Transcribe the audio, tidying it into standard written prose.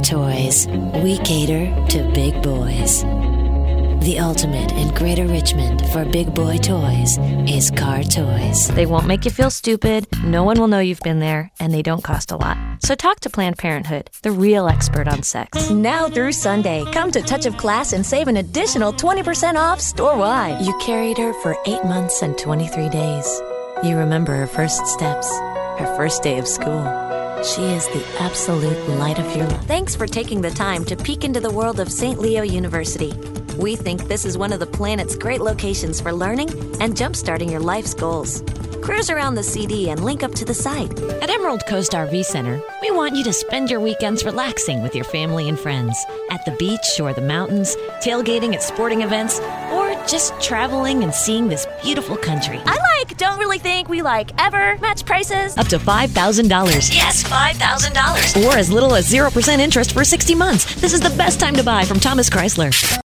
Toys. We cater to big boys. The ultimate in Greater Richmond for big boy toys is Car Toys. They won't make you feel stupid, no one will know you've been there, and they don't cost a lot. So talk to Planned Parenthood, the real expert on sex. Now through Sunday, come to Touch of Class and save an additional 20% off store-wide. You carried her for 8 months and 23 days. You remember her first steps, her first day of school. She is the absolute light of your life. Thanks for taking the time to peek into the world of St. Leo University. We think this is one of the planet's great locations for learning and jumpstarting your life's goals. Cruise around the CD and link up to the site. At Emerald Coast RV Center, we want you to spend your weekends relaxing with your family and friends at the beach or the mountains, tailgating at sporting events, or just traveling and seeing this beautiful country. Don't really think we ever match prices. Up to $5,000. Yes, $5,000. Or as little as 0% interest for 60 months. This is the best time to buy from Thomas Chrysler.